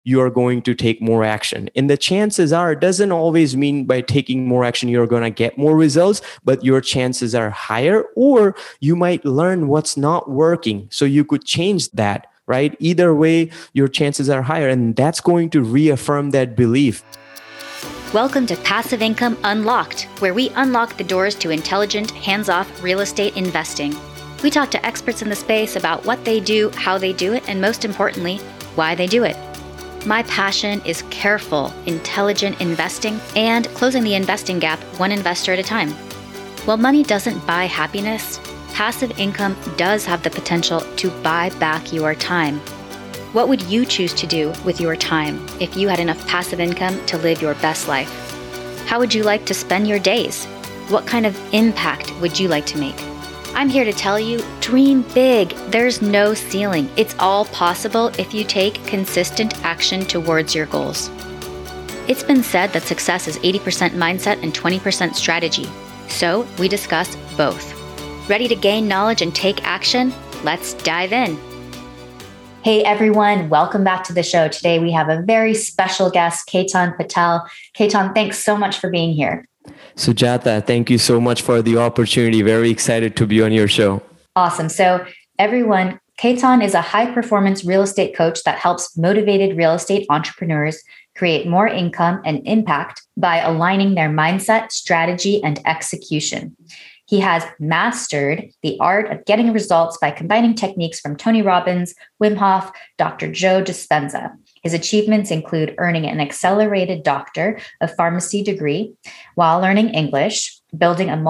you are going to take more action. And the chances are, it doesn't always mean by taking more action, you're going to get more results, but your chances are higher, or you might learn what's not working. So you could change that, right? Either way, your chances are higher. And that's going to reaffirm that belief. Welcome to Passive Income Unlocked, where we unlock the doors to intelligent, hands-off real estate investing. We talk to experts in the space about what they do, how they do it, and most importantly, why they do it. My passion is careful, intelligent investing and closing the investing gap one investor at a time. While money doesn't buy happiness, passive income does have the potential to buy back your time. What would you choose to do with your time if you had enough passive income to live your best life? How would you like to spend your days? What kind of impact would you like to make? I'm here to tell you, dream big. There's no ceiling. It's all possible if you take consistent action towards your goals. It's been said that success is 80% mindset and 20% strategy. So we discuss both. Ready to gain knowledge and take action? Let's dive in. Hey everyone, welcome back to the show. Today we have a very special guest, Ketan Patel. Ketan, thanks so much for being here. Sujata, thank you so much for the opportunity. Very excited to be on your show. Awesome. So everyone, Ketan is a high-performance real estate coach that helps motivated real estate entrepreneurs create more income and impact by aligning their mindset, strategy, and execution. He has mastered the art of getting results by combining techniques from Tony Robbins, Wim Hof, Dr. Joe Dispenza. His achievements include earning an accelerated Doctor of Pharmacy degree while learning English, building a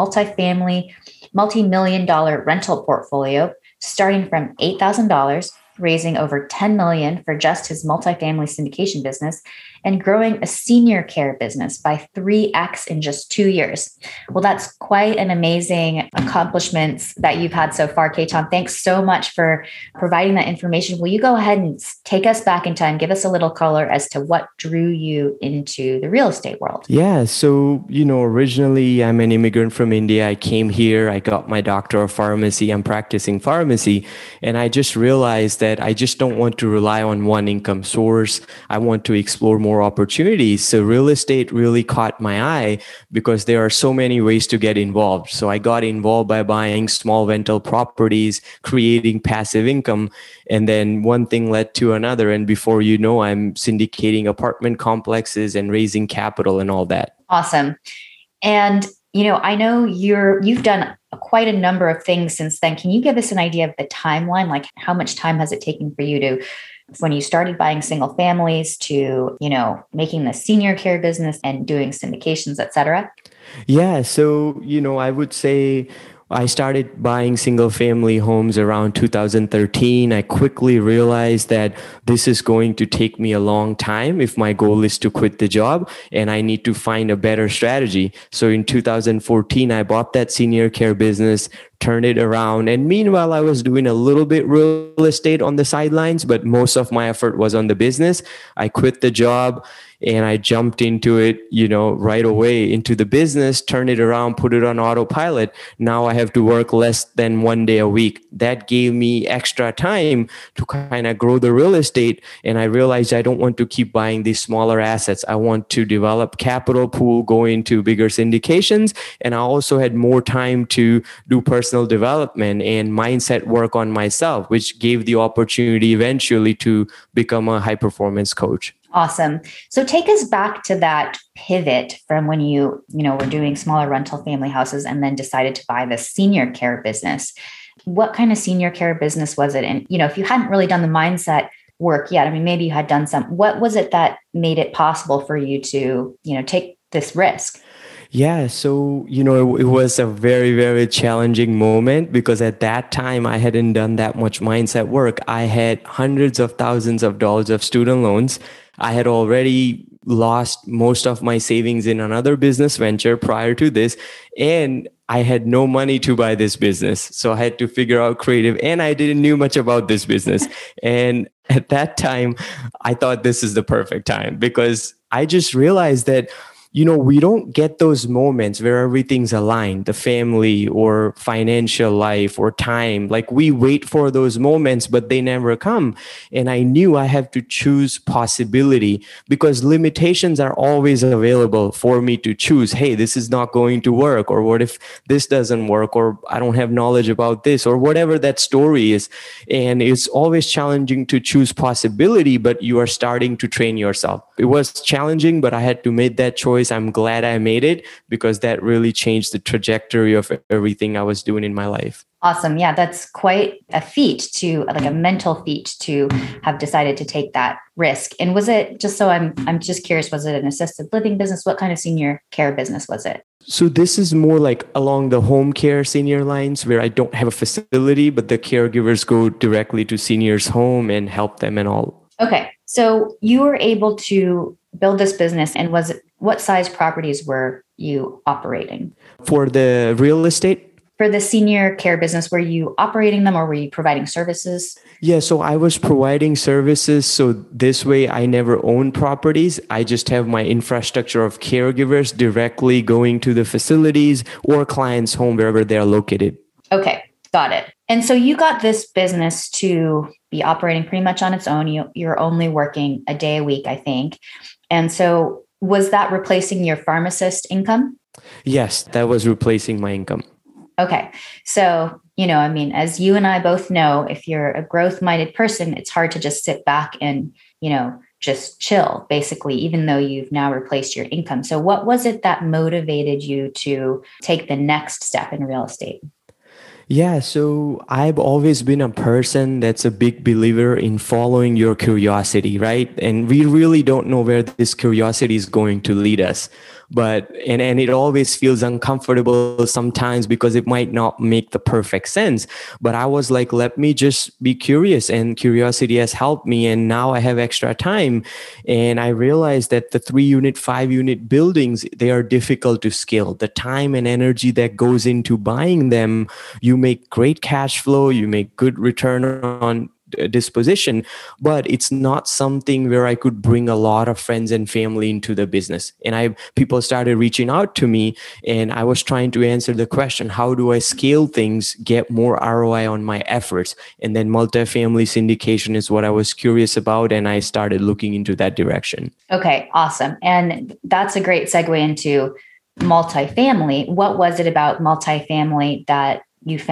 multi-million-dollar rental portfolio starting from $8,000, raising over $10 million for just his multifamily syndication business, and growing a senior care business by 3x in just 2 years. Well, that's quite an amazing accomplishments that you've had so far, Ketan. Thanks so much for providing that information. Will you go ahead and take us back in time, give us a little color as to what drew you into the real estate world? Yeah. So, originally I'm an immigrant from India. I came here, I got my doctor of pharmacy. I'm practicing pharmacy. And I just realized that I just don't want to rely on one income source. I want to explore more opportunities. So real estate really caught my eye because there are so many ways to get involved. So I got involved by buying small rental properties, creating passive income. And then one thing led to another. And before you know, I'm syndicating apartment complexes and raising capital and all that. Awesome. And, I know you've done quite a number of things since then. Can you give us an idea of the timeline? Like how much time has it taken for you to, when you started buying single families to, making the senior care business and doing syndications, et cetera? Yeah. So, I would say I started buying single family homes around 2013. I quickly realized that this is going to take me a long time if my goal is to quit the job, and I need to find a better strategy. So in 2014, I bought that senior care business, turned it around. And meanwhile, I was doing a little bit real estate on the sidelines, but most of my effort was on the business. I quit the job and I jumped into it, right away into the business, turned it around, put it on autopilot. Now I have to work less than 1 day a week. That gave me extra time to kind of grow the real estate. And I realized I don't want to keep buying these smaller assets. I want to develop capital pool, go into bigger syndications. And I also had more time to do personal development and mindset work on myself, which gave the opportunity eventually to become a high performance coach. Awesome. So take us back to that pivot from when you were doing smaller rental family houses and then decided to buy the senior care business. What kind of senior care business was it? And, if you hadn't really done the mindset work yet, maybe you had done some, what was it that made it possible for you to, take this risk? Yeah. So, it was a very, very challenging moment because at that time I hadn't done that much mindset work. I had hundreds of thousands of dollars of student loans. I had already lost most of my savings in another business venture prior to this. And I had no money to buy this business. So I had to figure out creative, and I didn't know much about this business. And at that time, I thought this is the perfect time because I just realized that we don't get those moments where everything's aligned, the family or financial life or time. Like we wait for those moments, but they never come. And I knew I have to choose possibility because limitations are always available for me to choose. Hey, this is not going to work. Or what if this doesn't work? Or I don't have knowledge about this, or whatever that story is. And it's always challenging to choose possibility, but you are starting to train yourself. It was challenging, but I had to make that choice. I'm glad I made it because that really changed the trajectory of everything I was doing in my life. Awesome. Yeah, that's quite a feat like a mental feat to have decided to take that risk. And was it, just so I'm just curious, was it an assisted living business? What kind of senior care business was it? So this is more like along the home care senior lines where I don't have a facility, but the caregivers go directly to seniors' home and help them and all. Okay. So you were able to build this business, and what size properties were you operating? For the real estate? For the senior care business, were you operating them or were you providing services? Yeah, so I was providing services. So this way I never own properties. I just have my infrastructure of caregivers directly going to the facilities or clients' home, wherever they're located. Okay, got it. And so you got this business to be operating pretty much on its own. You're only working a day a week, I think. And so was that replacing your pharmacist income? Yes, that was replacing my income. Okay. So, as you and I both know, if you're a growth-minded person, it's hard to just sit back and, just chill, basically, even though you've now replaced your income. So what was it that motivated you to take the next step in real estate? Yeah, so I've always been a person that's a big believer in following your curiosity, right? And we really don't know where this curiosity is going to lead us. But and it always feels uncomfortable sometimes because it might not make the perfect sense. But I was like, let me just be curious, and curiosity has helped me. And now I have extra time. And I realized that the 3-unit, 5-unit buildings, they are difficult to scale. The time and energy that goes into buying them, you make great cash flow, you make good return on disposition, but it's not something where I could bring a lot of friends and family into the business. And people started reaching out to me, and I was trying to answer the question, how do I scale things, get more ROI on my efforts? And then multifamily syndication is what I was curious about, and I started looking into that direction. Okay, awesome. And that's a great segue into multifamily. What was it about multifamily that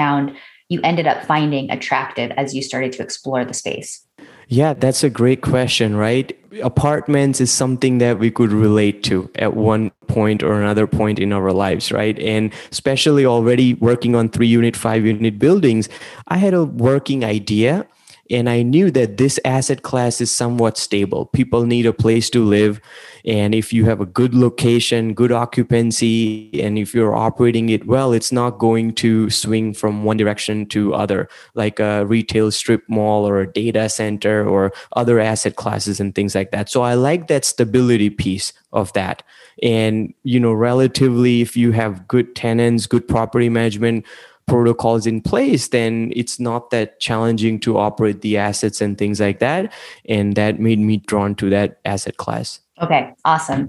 you ended up finding attractive as you started to explore the space? Yeah, that's a great question, right? Apartments is something that we could relate to at one point or another point in our lives, right? And especially already working on 3-unit, 5-unit buildings, I had a working idea. And I knew that this asset class is somewhat stable. People need a place to live. And if you have a good location, good occupancy, and if you're operating it well, it's not going to swing from one direction to other, like a retail strip mall or a data center or other asset classes and things like that. So I like that stability piece of that. And, relatively, if you have good tenants, good property management protocols in place, then it's not that challenging to operate the assets and things like that. And that made me drawn to that asset class. Okay, awesome.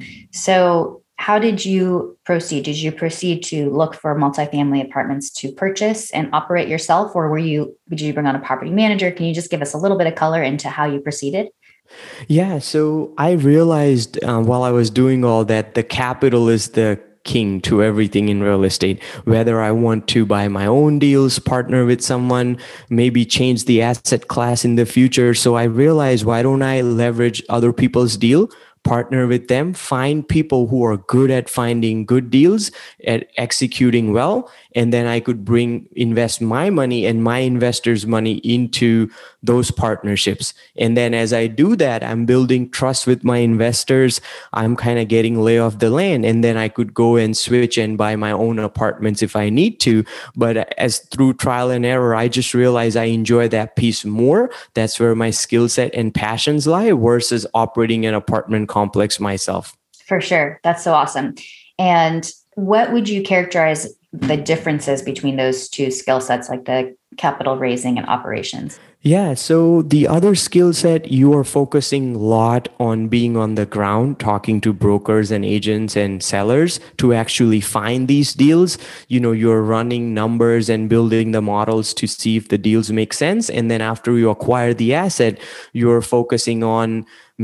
So how did you proceed? Did you proceed to look for multifamily apartments to purchase and operate yourself, or did you bring on a property manager? Can you just give us a little bit of color into how you proceeded? Yeah, so I realized while I was doing all that, the capital is the king to everything in real estate. Whether I want to buy my own deals, partner with someone, maybe change the asset class in the future. So I realized, why don't I leverage other people's deal, partner with them, find people who are good at finding good deals, at executing well, and then I could invest my money and my investors' money into those partnerships. And then as I do that, I'm building trust with my investors. I'm kind of getting lay of the land, and then I could go and switch and buy my own apartments if I need to. But as through trial and error, I just realized I enjoy that piece more. That's where my skill set and passions lie versus operating an apartment complex myself. For sure. That's so awesome. And what would you characterize the differences between those two skill sets, like the capital raising and operations? Yeah, so the other skill set, you are focusing a lot on being on the ground, talking to brokers and agents and sellers to actually find these deals. You're running numbers and building the models to see if the deals make sense. And then after you acquire the asset, you're focusing on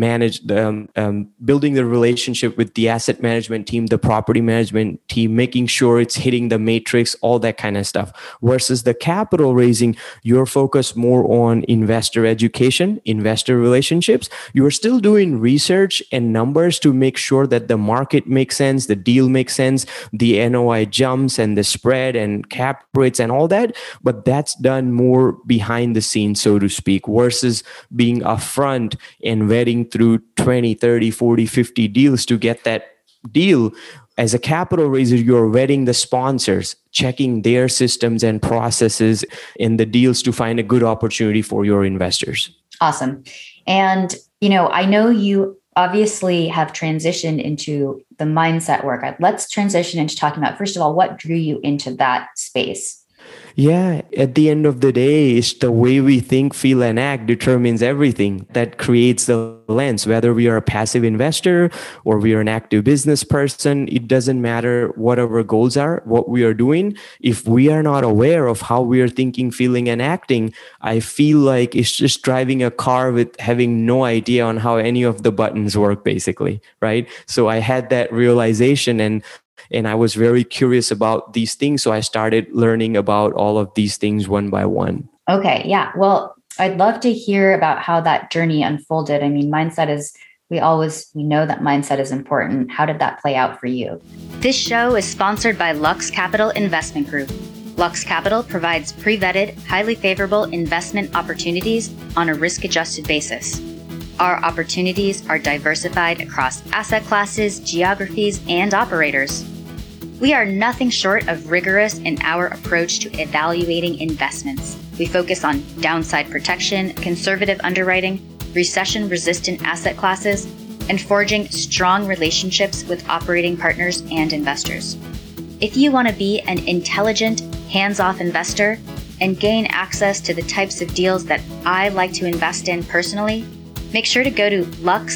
building the relationship with the asset management team, the property management team, making sure it's hitting the matrix, all that kind of stuff. Versus the capital raising, you're focused more on investor education, investor relationships. You're still doing research and numbers to make sure that the market makes sense, the deal makes sense, the NOI jumps and the spread and cap rates and all that. But that's done more behind the scenes, so to speak, versus being upfront and vetting through 20, 30, 40, 50 deals to get that deal. As a capital raiser, you're vetting the sponsors, checking their systems and processes in the deals to find a good opportunity for your investors. Awesome. And, I know you obviously have transitioned into the mindset work. Let's transition into talking about, first of all, what drew you into that space? Yeah, at the end of the day, it's the way we think, feel, and act determines everything. That creates the lens. Whether we are a passive investor or we are an active business person, it doesn't matter what our goals are, what we are doing. If we are not aware of how we are thinking, feeling, and acting, I feel like it's just driving a car with having no idea on how any of the buttons work, basically, right? So I had that realization, and I was very curious about these things. So I started learning about all of these things one by one. Okay. Yeah. Well, I'd love to hear about how that journey unfolded. I mean, mindset is, we know that mindset is important. How did that play out for you? This show is sponsored by Lux Capital Investment Group. Lux Capital provides pre-vetted, highly favorable investment opportunities on a risk-adjusted basis. Our opportunities are diversified across asset classes, geographies, and operators. We are nothing short of rigorous in our approach to evaluating investments. We focus on downside protection, conservative underwriting, recession-resistant asset classes, and forging strong relationships with operating partners and investors. If you want to be an intelligent, hands-off investor and gain access to the types of deals that I like to invest in personally, make sure to go to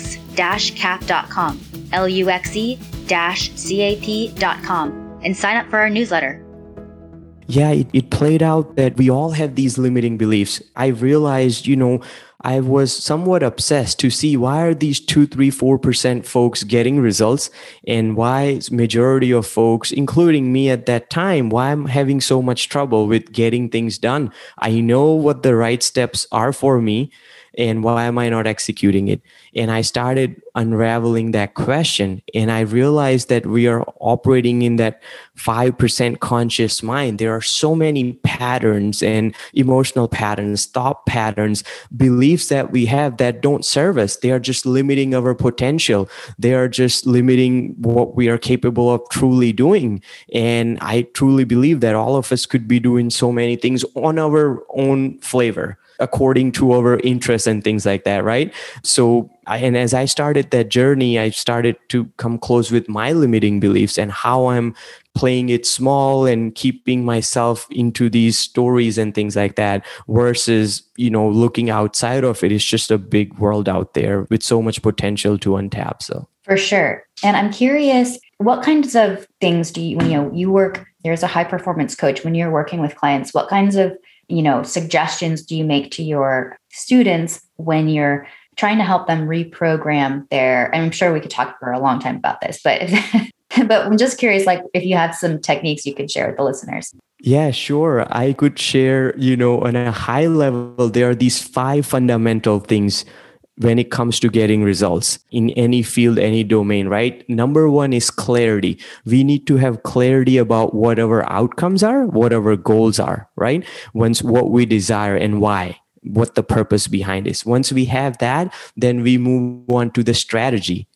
lux-cap.com, luxe-cap.com, and sign up for our newsletter. Yeah, it played out that we all have these limiting beliefs. I realized, I was somewhat obsessed to see why are these 2, 3, 4% folks getting results, and why majority of folks, including me at that time, why I'm having so much trouble with getting things done. I know what the right steps are for me, and why am I not executing it? And I started unraveling that question. And I realized that we are operating in that 5% conscious mind. There are so many patterns and emotional patterns, thought patterns, beliefs that we have that don't serve us. They are just limiting our potential. They are just limiting what we are capable of truly doing. And I truly believe that all of us could be doing so many things on our own flavor, according to our interests and things like that, right? So, and as I started that journey, I started to come close with my limiting beliefs and how I'm playing it small and keeping myself into these stories and things like that, versus, looking outside of it. It's just a big world out there with so much potential to untap. So for sure. And I'm curious, what kinds of things do you work, there's a high performance coach, when you're working with clients, what kinds of suggestions do you make to your students when you're trying to help them reprogram I'm sure we could talk for a long time about this, but I'm just curious, like if you have some techniques you could share with the listeners. Yeah, sure. I could share, on a high level, there are these 5 fundamental things when it comes to getting results in any field, any domain, right? Number 1 is clarity. We need to have clarity about what our outcomes are, what our goals are, right? What we desire and why, what the purpose behind is. Once we have that, then we move on to the strategy.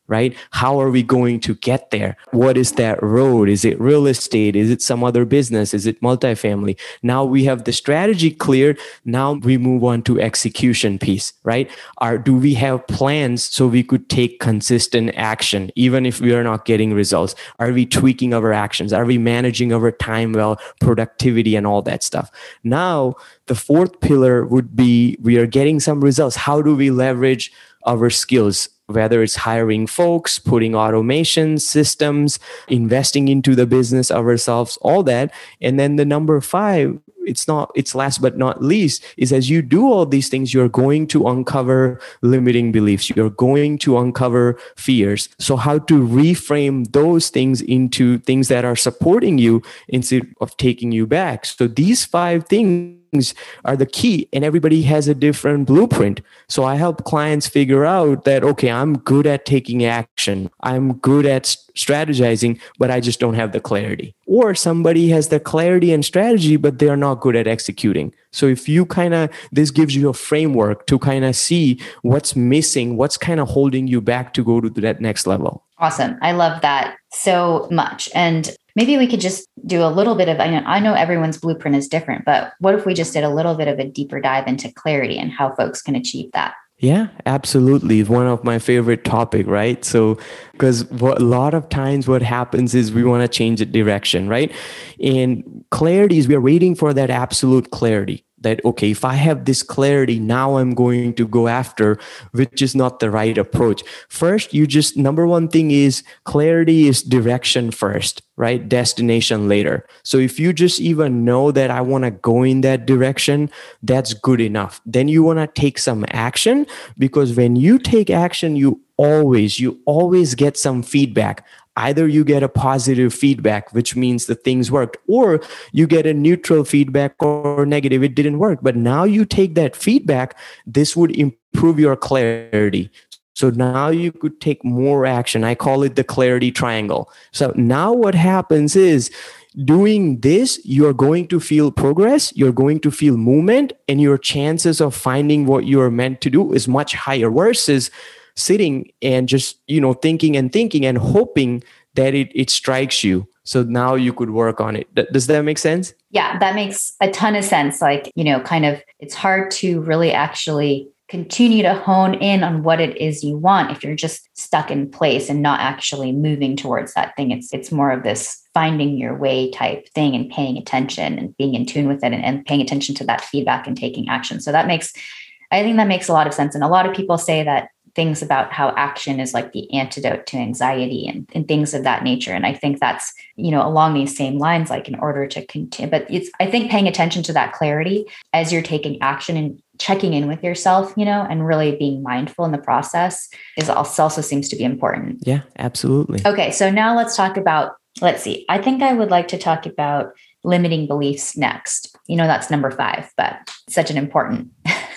right? How are we going to get there? What is that road? Is it real estate? Is it some other business? Is it multifamily? Now we have the strategy cleared. Now we move on to execution piece, right? Do we have plans so we could take consistent action, even if we are not getting results? Are we tweaking our actions? Are we managing our time well, productivity and all that stuff? Now, the fourth pillar would be we are getting some results. How do we leverage our skills? Whether it's hiring folks, putting automation systems, investing into the business ourselves, all that. And then the number 5, it's last but not least, is as you do all these things, you're going to uncover limiting beliefs. You're going to uncover fears. So how to reframe those things into things that are supporting you instead of taking you back. So these 5 things are the key, and everybody has a different blueprint. So I help clients figure out that, okay, I'm good at taking action. I'm good at strategizing, but I just don't have the clarity. Or somebody has the clarity and strategy, but they're not good at executing. So if you this gives you a framework to see what's missing, what's holding you back to go to that next level. Awesome. I love that so much. And maybe we could just do a little bit of, I know everyone's blueprint is different, but what if we just did a little bit of a deeper dive into clarity and how folks can achieve that? Yeah, absolutely. One of my favorite topic, right? So, because a lot of times what happens is we want to change the direction, right? And clarity is we are waiting for that absolute clarity. That, okay, if I have this clarity, now I'm going to go after, which is not the right approach. First, number one thing is clarity is direction first, right? Destination later. So if you just even know that I want to go in that direction, that's good enough. Then you want to take some action, because when you take action, you always get some feedback. Either you get a positive feedback, which means the things worked, or you get a neutral feedback or negative, it didn't work. But now you take that feedback, this would improve your clarity. So now you could take more action. I call it the clarity triangle. So now what happens is, doing this, you're going to feel progress, you're going to feel movement, and your chances of finding what you're meant to do is much higher versus sitting and just, thinking and hoping that it strikes you. So now you could work on it. Does that make sense? Yeah, that makes a ton of sense. It's hard to really actually continue to hone in on what it is you want if you're just stuck in place and not actually moving towards that thing. It's more of this finding your way type thing and paying attention and being in tune with it and paying attention to that feedback and taking action. So I think that makes a lot of sense. And a lot of people say that things about how action is like the antidote to anxiety and things of that nature. And I think that's, along these same lines, like in order to continue, but I think paying attention to that clarity as you're taking action and checking in with yourself, and really being mindful in the process also seems to be important. Yeah, absolutely. Okay. So now let's see. I think I would like to talk about limiting beliefs next. That's number 5, but such an important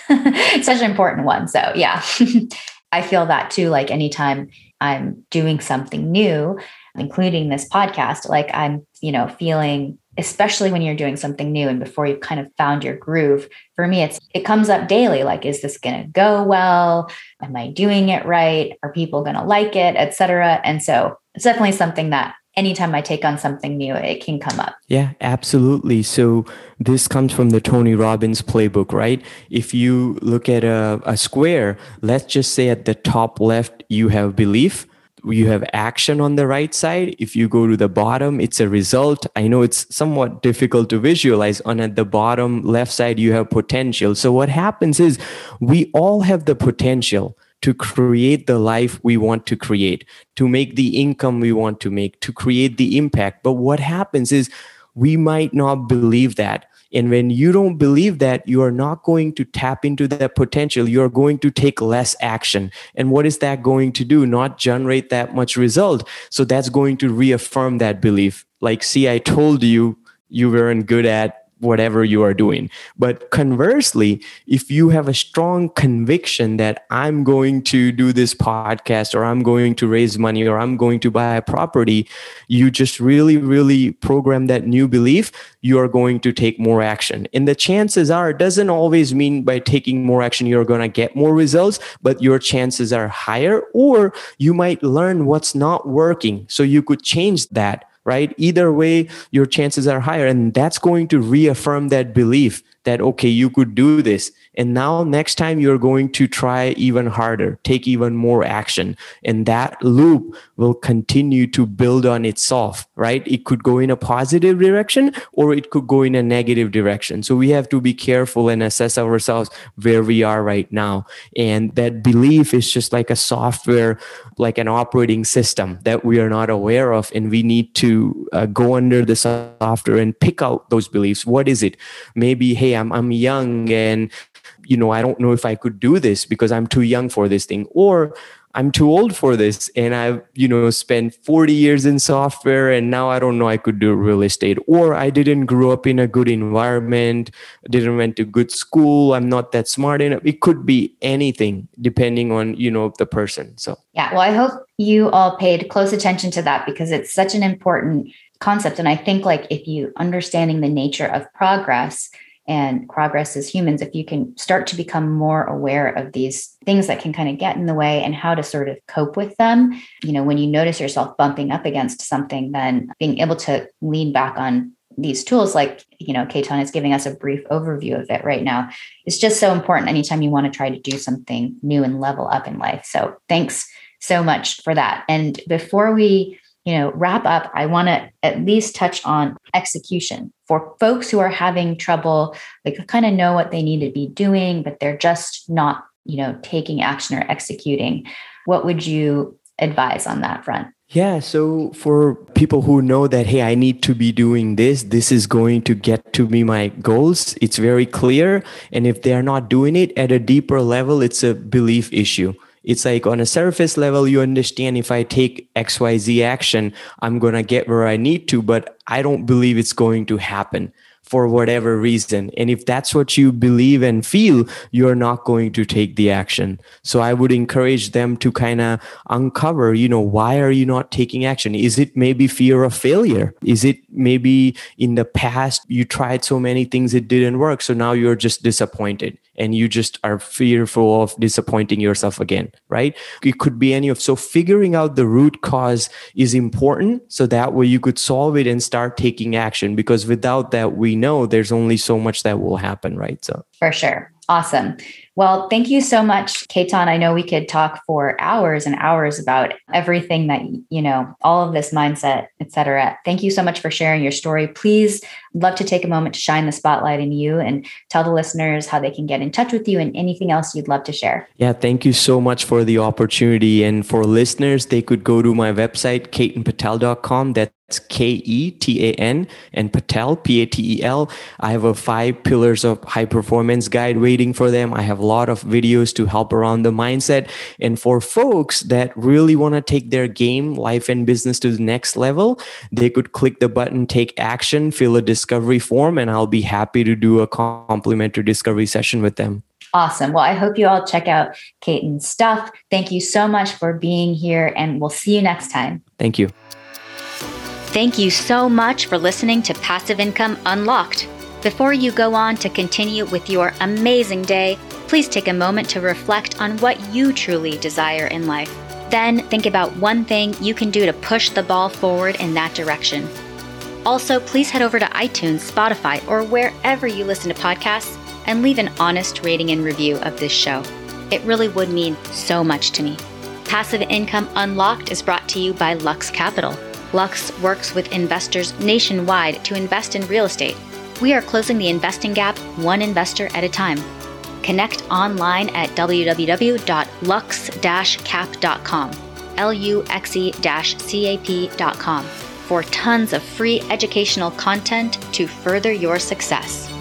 one. So yeah. I feel that too, like anytime I'm doing something new, including this podcast, like I'm, feeling, especially when you're doing something new and before you've kind of found your groove, for me, it comes up daily. Like, is this going to go well? Am I doing it right? Are people going to like it, et cetera? And so it's definitely something that anytime I take on something new, it can come up. Yeah, absolutely. So this comes from the Tony Robbins playbook, right? If you look at a square, let's just say at the top left, you have belief, you have action on the right side. If you go to the bottom, it's a result. I know it's somewhat difficult to visualize. At the bottom left side, you have potential. So what happens is we all have the potential to create the life we want to create, to make the income we want to make, to create the impact. But what happens is we might not believe that. And when you don't believe that, you are not going to tap into that potential. You're going to take less action. And what is that going to do? Not generate that much result. So that's going to reaffirm that belief. Like, see, I told you weren't good at whatever you are doing. But conversely, if you have a strong conviction that I'm going to do this podcast, or I'm going to raise money, or I'm going to buy a property, you just really program that new belief, you are going to take more action. And the chances are, it doesn't always mean by taking more action you're going to get more results, but your chances are higher, or you might learn what's not working so you could change that, right? Either way, your chances are higher, and that's going to reaffirm that belief that, okay, you could do this. And now next time you're going to try even harder, take even more action. And that loop will continue to build on itself, right? It could go in a positive direction or it could go in a negative direction. So we have to be careful and assess ourselves where we are right now. And that belief is just like a software, like an operating system that we are not aware of. And we need to go under the software and pick out those beliefs. What is it? Maybe, hey, I'm young and I don't know if I could do this because I'm too young for this thing, or I'm too old for this and I've, spent 40 years in software and now I don't know I could do real estate, or I didn't grow up in a good environment, didn't went to good school, I'm not that smart enough. It could be anything depending on, the person. So, yeah, well, I hope you all paid close attention to that because it's such an important concept. And I think if you understanding the nature of progress and progress as humans, if you can start to become more aware of these things that can kind of get in the way and how to sort of cope with them, when you notice yourself bumping up against something, then being able to lean back on these tools, Ketan is giving us a brief overview of it right now. It's just so important anytime you want to try to do something new and level up in life. So thanks so much for that. And before we wrap up, I want to at least touch on execution for folks who are having trouble. They kind of know what they need to be doing, but they're just not, taking action or executing. What would you advise on that front? Yeah. So for people who know that, hey, I need to be doing this is going to get to me my goals, it's very clear. And if they are not doing it at a deeper level, it's a belief issue. It's like on a surface level, you understand if I take XYZ action, I'm going to get where I need to, but I don't believe it's going to happen for whatever reason. And if that's what you believe and feel, you're not going to take the action. So I would encourage them to kind of uncover, why are you not taking action? Is it maybe fear of failure? Is it maybe in the past you tried so many things, it didn't work, so now you're just disappointed and you just are fearful of disappointing yourself again, right? It could be any of, so figuring out the root cause is important. So that way you could solve it and start taking action, because without that, we know there's only so much that will happen, right? So for sure. Awesome. Well, thank you so much, Ketan. I know we could talk for hours and hours about everything that, all of this mindset, et cetera. Thank you so much for sharing your story. Please, I'd love to take a moment to shine the spotlight on you and tell the listeners how they can get in touch with you and anything else you'd love to share. Yeah, thank you so much for the opportunity. And for listeners, they could go to my website, ketanpatel.com. That's Ketan and Patel, Patel. I have a 5 pillars of high performance guide waiting for them. I have a lot of videos to help around the mindset. And for folks that really want to take their game, life and business to the next level, they could click the button, take action, fill a discovery form, and I'll be happy to do a complimentary discovery session with them. Awesome. Well, I hope you all check out Ketan's stuff. Thank you so much for being here, and we'll see you next time. Thank you. Thank you so much for listening to Passive Income Unlocked. Before you go on to continue with your amazing day, please take a moment to reflect on what you truly desire in life. Then think about one thing you can do to push the ball forward in that direction. Also, please head over to iTunes, Spotify, or wherever you listen to podcasts and leave an honest rating and review of this show. It really would mean so much to me. Passive Income Unlocked is brought to you by Lux Capital. Lux works with investors nationwide to invest in real estate. We are closing the investing gap one investor at a time. Connect online at www.lux-cap.com, luxe-cap.com, for tons of free educational content to further your success.